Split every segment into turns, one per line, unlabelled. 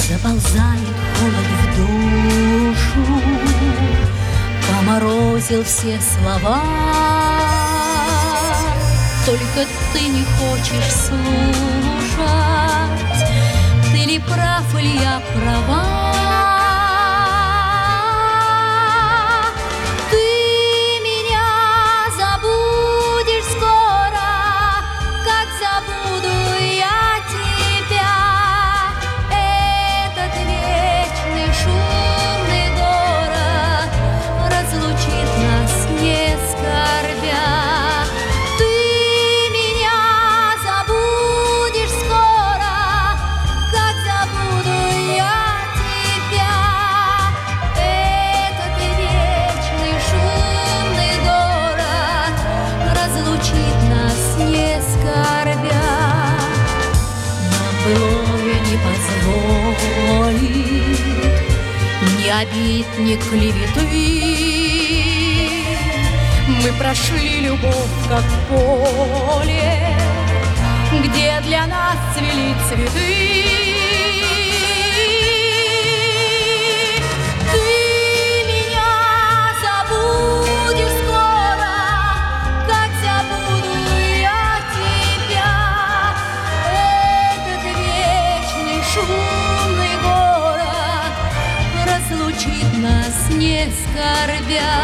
Заползает холод в душу, поморозил все слова. Только ты не хочешь слушать, ты ли прав, или я права. Ты меня забудешь скоро, как забуду я тебя. Этот вечный шумный город разлучит нас, не скорбя. Былое не позволит ни обид, ни клеветы. Мы прошли любовь, как поле, где для нас цвели цветы. Шумный город разлучит нас, не скорбя.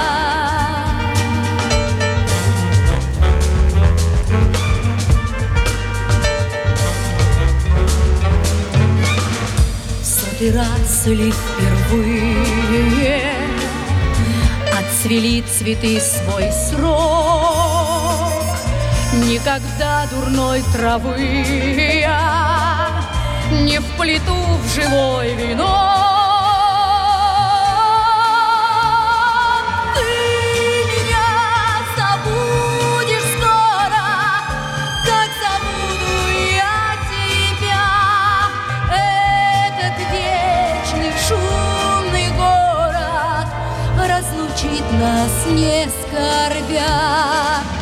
В сотый раз ли впервые отцвели цветы свой срок. Никогда дурной травы не вплету в живой венок. Ты меня забудешь скоро, как забуду я тебя. Этот вечный шумный город разлучит нас, не скорбя.